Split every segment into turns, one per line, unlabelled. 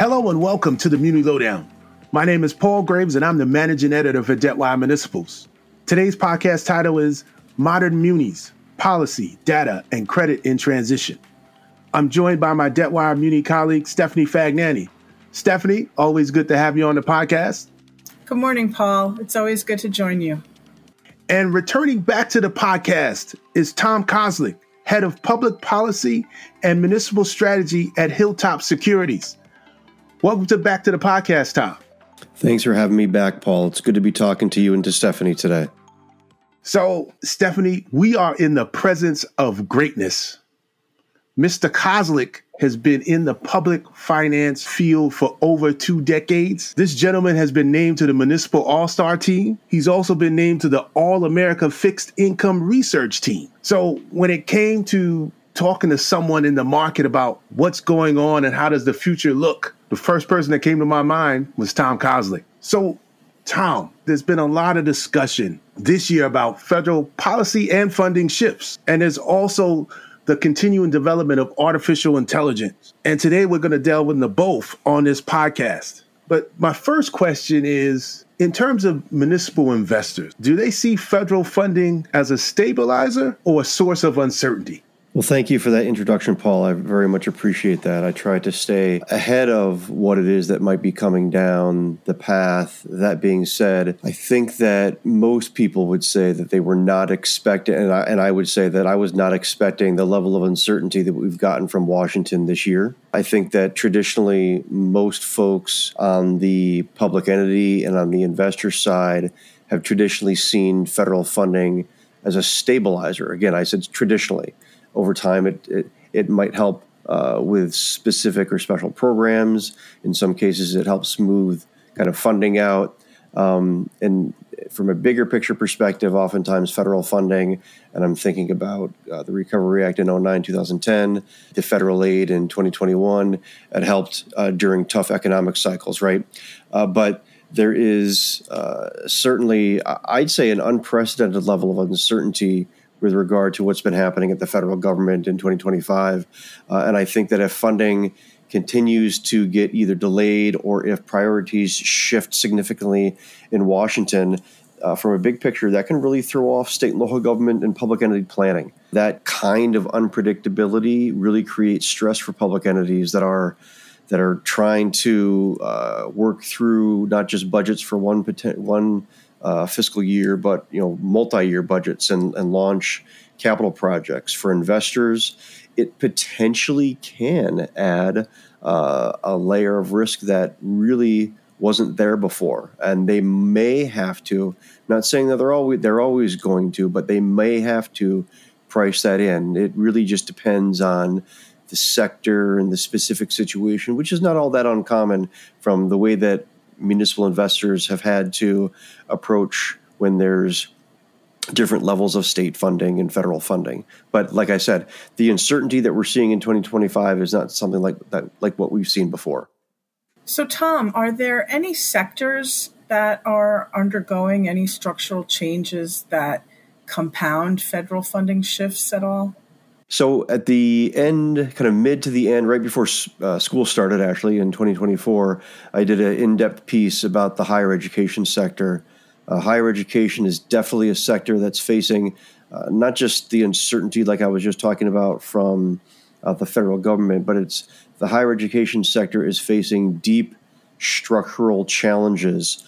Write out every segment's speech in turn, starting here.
Hello and welcome to the Muni Lowdown. My name is Paul Graves and I'm the managing editor for Debtwire Municipals. Today's podcast title is Modern Munis, Policy, Data, and Credit in Transition. I'm joined by my Debtwire Muni colleague, Stephanie Fagnani. Stephanie, always good to have you on the podcast.
Good morning, Paul. It's always good to join you.
And returning back to the podcast is Tom Kozlik, Head of Public Policy and Municipal Strategy at Hilltop Securities. Welcome back to the podcast, Tom.
Thanks for having me back, Paul. It's good to be talking to you and to Stephanie today.
So, Stephanie, we are in the presence of greatness. Mr. Kozlik has been in the public finance field for over 2 decades. This gentleman has been named to the Municipal All-Star team. He's also been named to the All-America Fixed Income Research team. So when it came to talking to someone in the market about what's going on and how does the future look, the first person that came to my mind was Tom Kozlik. So, Tom, there's been a lot of discussion this year about federal policy and funding shifts. And there's also the continuing development of artificial intelligence. And today we're going to delve into both on this podcast. But my first question is, in terms of municipal investors, do they see federal funding as a stabilizer or a source of uncertainty?
Well, thank you for that introduction, Paul. I very much appreciate that. I try to stay ahead of what it is that might be coming down the path. That being said, I think that most people would say that they were not expecting, and I would say that I was not expecting the level of uncertainty that we've gotten from Washington this year. I think that traditionally most folks on the public entity and on the investor side have traditionally seen federal funding as a stabilizer. Again, I said traditionally. Over time, it might help with specific or special programs. In some cases, it helps smooth kind of funding out. And from a bigger picture perspective, oftentimes federal funding, and I'm thinking about the Recovery Act in 2010, the federal aid in 2021, it helped during tough economic cycles, right? But there is certainly, I'd say, an unprecedented level of uncertainty with regard to what's been happening at the federal government in 2025. And I think that if funding continues to get either delayed or if priorities shift significantly in Washington, from a big picture, that can really throw off state and local government and public entity planning. That kind of unpredictability really creates stress for public entities that are trying to work through not just budgets for one fiscal year, but multi-year budgets and launch capital projects. For investors, it potentially can add a layer of risk that really wasn't there before, and they may have to. Not saying that they're always going to, but they may have to price that in. It really just depends on the sector and the specific situation, which is not all that uncommon from the way that municipal investors have had to approach when there's different levels of state funding and federal funding. But like I said, the uncertainty that we're seeing in 2025 is not something like that, like what we've seen before.
So, Tom, are there any sectors that are undergoing any structural changes that compound federal funding shifts at all?
So at the end, kind of mid to the end, right before school started, actually, in 2024, I did an in-depth piece about the higher education sector. Higher education is definitely a sector that's facing not just the uncertainty like I was just talking about from the federal government, but it's the higher education sector is facing deep structural challenges,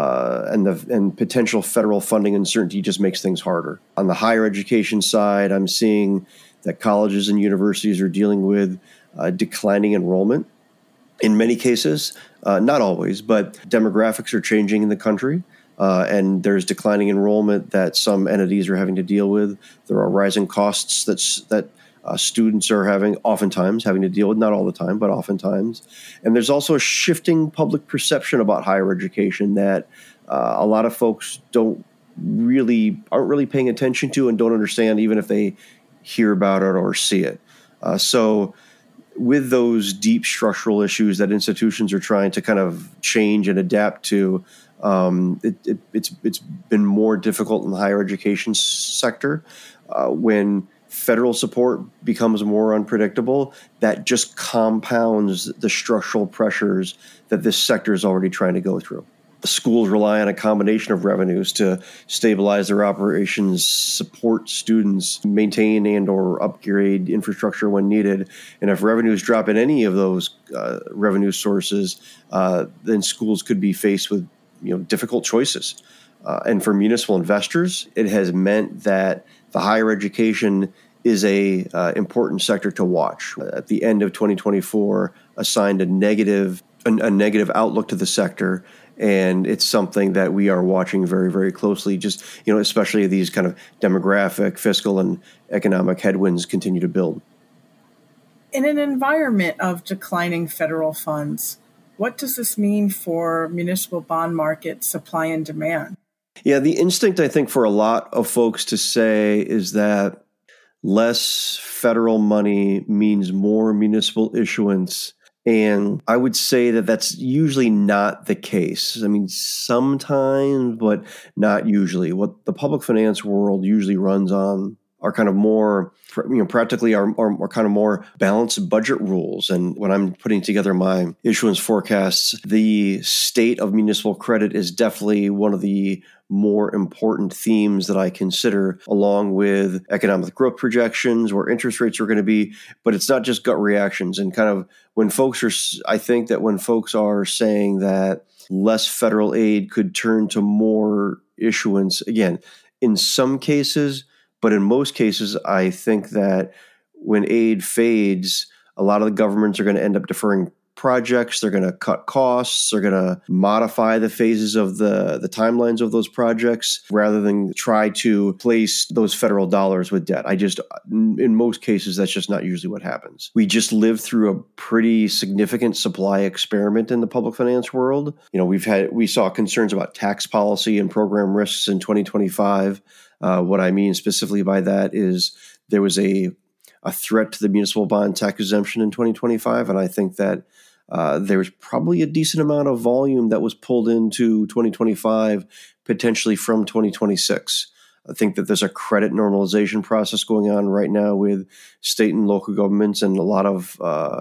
and potential federal funding uncertainty just makes things harder. On the higher education side, I'm seeing that colleges and universities are dealing with declining enrollment in many cases, not always, but demographics are changing in the country, and there's declining enrollment that some entities are having to deal with. There are rising costs that students are oftentimes having to deal with, not all the time, but oftentimes. And there's also a shifting public perception about higher education that a lot of folks aren't really paying attention to and don't understand, even if they hear about it or see it. So with those deep structural issues that institutions are trying to kind of change and adapt to, it's been more difficult in the higher education sector when federal support becomes more unpredictable, that just compounds the structural pressures that this sector is already trying to go through. The schools rely on a combination of revenues to stabilize their operations, support students, maintain and or upgrade infrastructure when needed. And if revenues drop in any of those revenue sources, then schools could be faced with difficult choices. And for municipal investors, it has meant that the higher education is a important sector to watch. At the end of 2024, assigned a negative outlook to the sector. And it's something that we are watching very, very closely, just, especially these kind of demographic, fiscal, and economic headwinds continue to build.
In an environment of declining federal funds, what does this mean for municipal bond market supply and demand?
Yeah, the instinct, I think, for a lot of folks to say is that less federal money means more municipal issuance. And I would say that that's usually not the case. I mean, sometimes, but not usually. What the public finance world usually runs on are kind of more, practically are kind of more balanced budget rules. And when I'm putting together my issuance forecasts, the state of municipal credit is definitely one of the more important themes that I consider, along with economic growth projections, where interest rates are going to be. But it's not just gut reactions. And kind of I think that when folks are saying that less federal aid could turn to more issuance, again, in some cases, but in most cases, I think that when aid fades, a lot of the governments are going to end up deferring projects. They're going to cut costs. They're going to modify the phases of the timelines of those projects rather than try to place those federal dollars with debt. In most cases, that's just not usually what happens. We just lived through a pretty significant supply experiment in the public finance world. We saw concerns about tax policy and program risks in 2025. What I mean specifically by that is there was a threat to the municipal bond tax exemption in 2025, and I think that there was probably a decent amount of volume that was pulled into 2025, potentially from 2026. I think that there's a credit normalization process going on right now with state and local governments and a lot of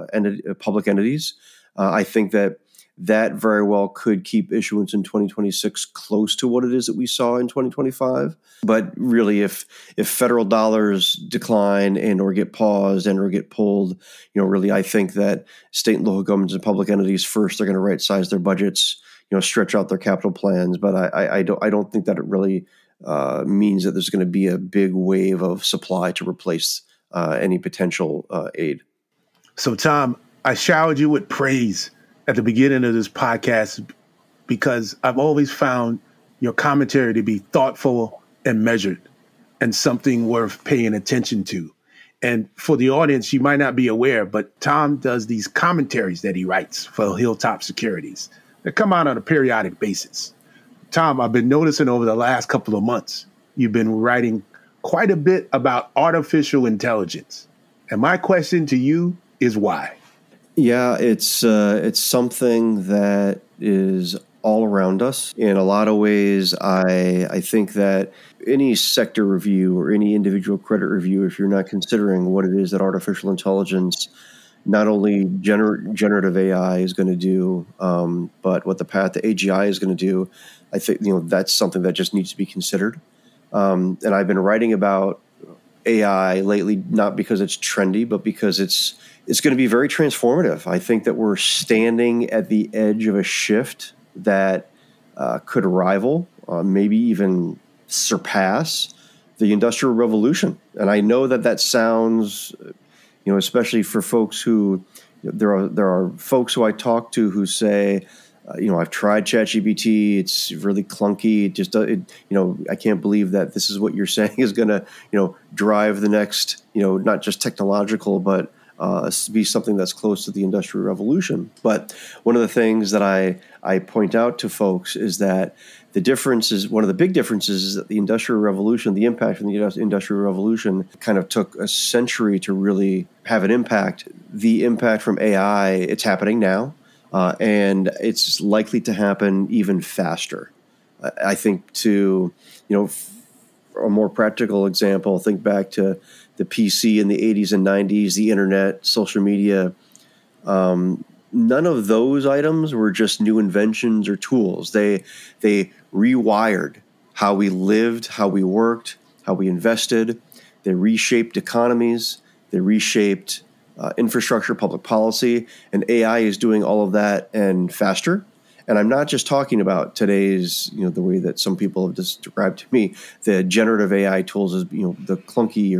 public entities. I think that very well could keep issuance in 2026 close to what it is that we saw in 2025. But really, if federal dollars decline and or get paused and or get pulled, really, I think that state and local governments and public entities first are going to right size their budgets, stretch out their capital plans. But I don't think that it really means that there's going to be a big wave of supply to replace any potential aid.
So, Tom, I showered you with praise at the beginning of this podcast because I've always found your commentary to be thoughtful and measured and something worth paying attention to. And for the audience, you might not be aware, but Tom does these commentaries that he writes for Hilltop Securities that come out on a periodic basis. Tom, I've been noticing over the last couple of months, you've been writing quite a bit about artificial intelligence. And my question to you is why?
Yeah, it's something that is all around us. In a lot of ways, I think that any sector review or any individual credit review, if you're not considering what it is that artificial intelligence, not only generative AI is going to do, but what the path to AGI is going to do, I think that's something that just needs to be considered. And I've been writing about AI lately, not because it's trendy, but because it's going to be very transformative. I think that we're standing at the edge of a shift that could rival, maybe even surpass the Industrial Revolution. And I know that sounds, especially for folks who, there are folks who I talk to who say, I've tried ChatGPT. It's really clunky. I can't believe that this is what you're saying is going to, drive the next, not just technological, but be something that's close to the Industrial Revolution. But one of the things that I point out to folks is that one of the big differences is that the Industrial Revolution, the impact from the Industrial Revolution kind of took a century to really have an impact. The impact from AI, it's happening now, and it's likely to happen even faster. I think a more practical example, think back to the PC in the 80s and 90s, the internet, social media. None of those items were just new inventions or tools. They rewired how we lived, how we worked, how we invested. They reshaped economies. They reshaped infrastructure, public policy, and AI is doing all of that and faster. And I'm not just talking about today's, the way that some people have described to me, the generative AI tools as, the clunky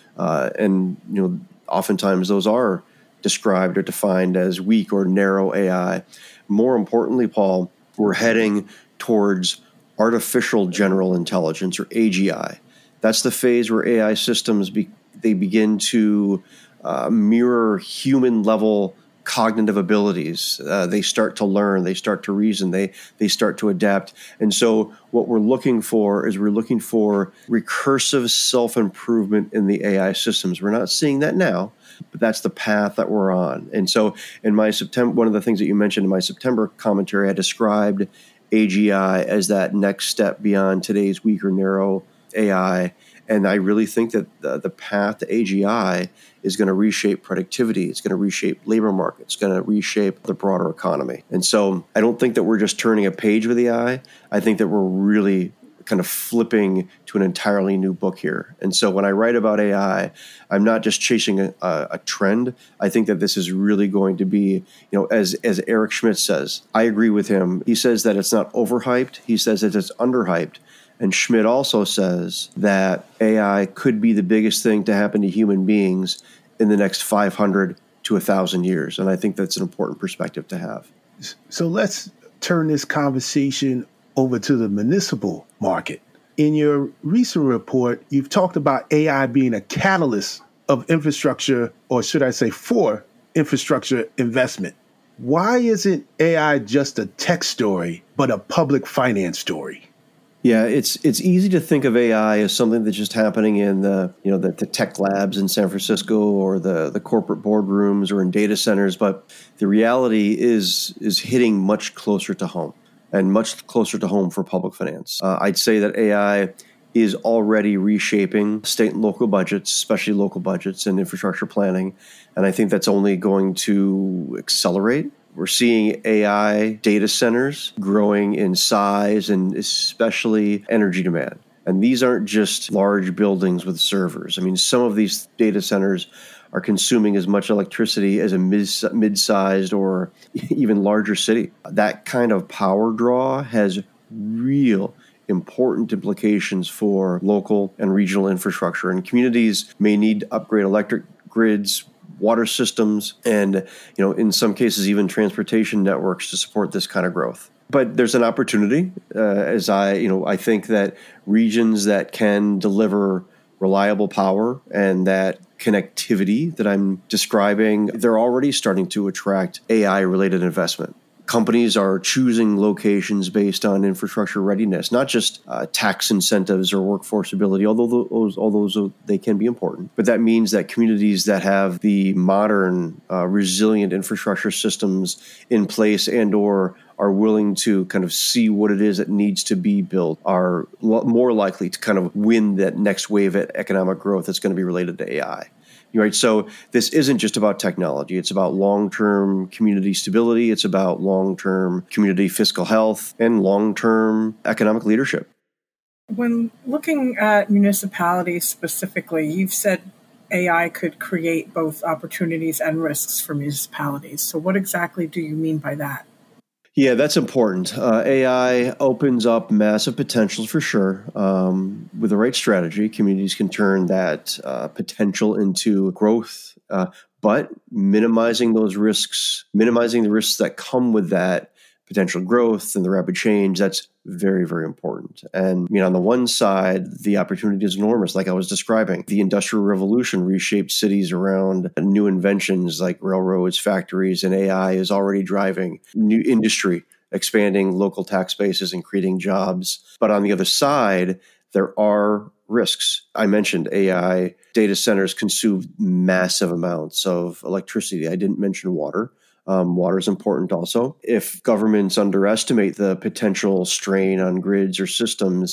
and oftentimes those are described or defined as weak or narrow AI. More importantly, Paul, we're heading towards artificial general intelligence, or AGI. That's the phase where AI systems they begin to mirror human level cognitive abilities. They start to learn, they start to reason, they start to adapt. And so what we're looking for is recursive self-improvement in the AI systems. We're not seeing that now, but that's the path that we're on. And so in my September, one of the things that you mentioned in my September commentary, I described AGI as that next step beyond today's weak or narrow AI. And I really think that the path to AGI is going to reshape productivity. It's going to reshape labor markets. It's going to reshape the broader economy. And so I don't think that we're just turning a page with AI. I think that we're really kind of flipping to an entirely new book here. And so when I write about AI, I'm not just chasing a trend. I think that this is really going to be, as Eric Schmidt says, I agree with him. He says that it's not overhyped. He says that it's underhyped. And Schmidt also says that AI could be the biggest thing to happen to human beings in the next 500 to 1,000 years. And I think that's an important perspective to have.
So let's turn this conversation over to the municipal market. In your recent report, you've talked about AI being a catalyst of infrastructure, or should I say for infrastructure investment. Why isn't AI just a tech story, but a public finance story?
Yeah, it's easy to think of AI as something that's just happening in the tech labs in San Francisco or the corporate boardrooms or in data centers, but the reality is hitting much closer to home and much closer to home for public finance. I'd say that AI is already reshaping state and local budgets, especially local budgets and infrastructure planning, and I think that's only going to accelerate. We're seeing AI data centers growing in size and especially energy demand. And these aren't just large buildings with servers. I mean, some of these data centers are consuming as much electricity as a mid-sized or even larger city. That kind of power draw has real important implications for local and regional infrastructure. And communities may need to upgrade electric grids, water systems, and in some cases even transportation networks to support this kind of growth. But there's an opportunity, I think that regions that can deliver reliable power and that connectivity that I'm describing, they're already starting to attract AI-related investment. Companies are choosing locations based on infrastructure readiness, not just tax incentives or workforce ability, although they can be important. But that means that communities that have the modern, resilient infrastructure systems in place and or are willing to kind of see what it is that needs to be built are more likely to kind of win that next wave of economic growth that's going to be related to AI. Right. So this isn't just about technology. It's about long-term community stability. It's about long-term community fiscal health and long-term economic leadership.
When looking at municipalities specifically, you've said AI could create both opportunities and risks for municipalities. So what exactly do you mean by that?
Yeah, that's important. AI opens up massive potentials for sure. With the right strategy, communities can turn that potential into growth, but minimizing the risks that come with that potential growth and the rapid change, that's very, very important. And on the one side, the opportunity is enormous, like I was describing. The Industrial Revolution reshaped cities around new inventions like railroads, factories, and AI is already driving new industry, expanding local tax bases and creating jobs. But on the other side, there are risks. I mentioned AI data centers consume massive amounts of electricity. I didn't mention water. Water is important also. If governments underestimate the potential strain on grids or systems,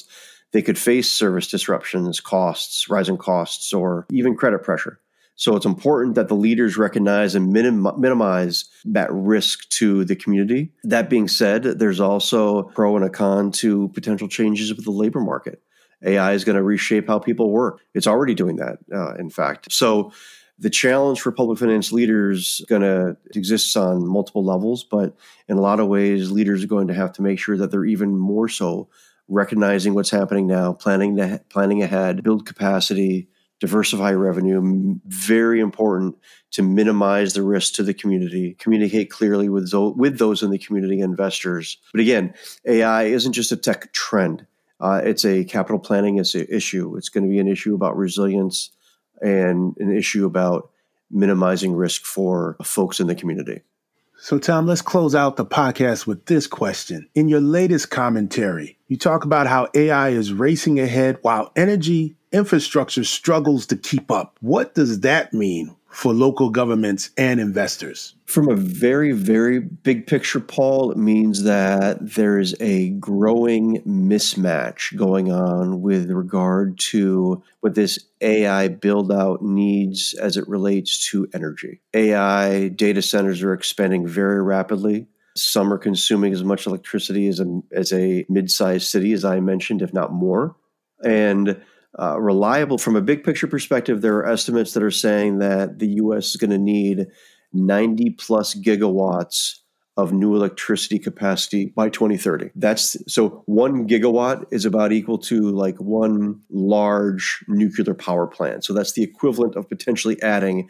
they could face service disruptions, costs, rising costs, or even credit pressure. So it's important that the leaders recognize and minimize that risk to the community. That being said, there's also a pro and a con to potential changes with the labor market. AI is going to reshape how people work. It's already doing that, in fact. So the challenge for public finance leaders is going to exist on multiple levels, but in a lot of ways, leaders are going to have to make sure that they're even more so recognizing what's happening now, planning ahead, build capacity, diversify revenue. Very important to minimize the risk to the community, communicate clearly with those in the community, investors. But again, AI isn't just a tech trend. It's a capital planning issue. It's going to be an issue about resilience and an issue about minimizing risk for folks in the community.
So, Tom, let's close out the podcast with this question. In your latest commentary, you talk about how AI is racing ahead while energy infrastructure struggles to keep up. What does that mean for local governments and investors?
From a very, very big picture, Paul, it means that there's a growing mismatch going on with regard to what this AI build out needs as it relates to energy. AI data centers are expanding very rapidly. Some are consuming as much electricity as a mid-sized city, as I mentioned, if not more. And reliable from a big picture perspective, there are estimates that are saying that the U.S. is going to need 90 plus gigawatts of new electricity capacity by 2030. So 1 gigawatt is about equal to like one large nuclear power plant. So that's the equivalent of potentially adding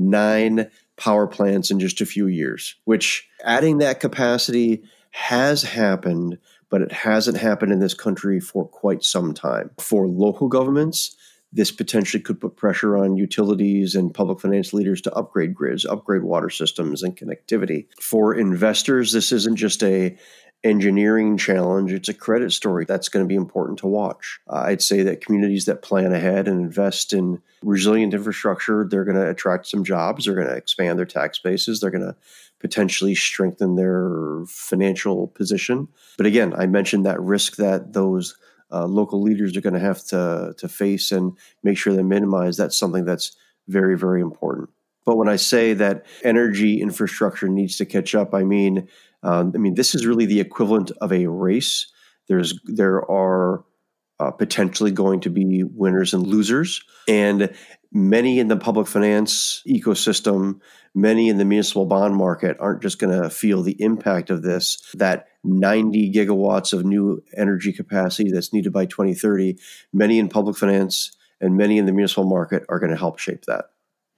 9 power plants in just a few years, which adding that capacity has happened, but it hasn't happened in this country for quite some time. For local governments, this potentially could put pressure on utilities and public finance leaders to upgrade grids, upgrade water systems and connectivity. For investors, this isn't just a engineering challenge, it's a credit story that's going to be important to watch. I'd say that communities that plan ahead and invest in resilient infrastructure, they're going to attract some jobs, they're going to expand their tax bases, they're going to potentially strengthen their financial position. But again, I mentioned that risk that those local leaders are going to have to face and make sure they minimize. That's something that's very, very important. But when I say that energy infrastructure needs to catch up, I mean this is really the equivalent of a race. There are potentially going to be winners and losers, and many in the public finance ecosystem, many in the municipal bond market aren't just going to feel the impact of this. That 90 gigawatts of new energy capacity that's needed by 2030, many in public finance and many in the municipal market are going to help shape that.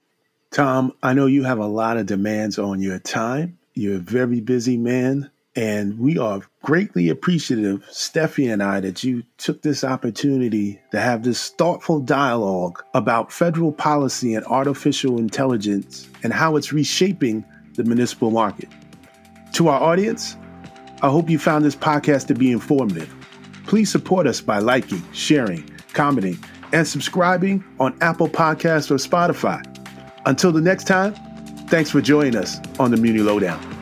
Tom, I know you have a lot of demands on your time. You're a very busy man, and we are greatly appreciative, Steffi and I, that you took this opportunity to have this thoughtful dialogue about federal policy and artificial intelligence and how it's reshaping the municipal market. To our audience, I hope you found this podcast to be informative. Please support us by liking, sharing, commenting, and subscribing on Apple Podcasts or Spotify. Until the next time, thanks for joining us on the Muni Lowdown.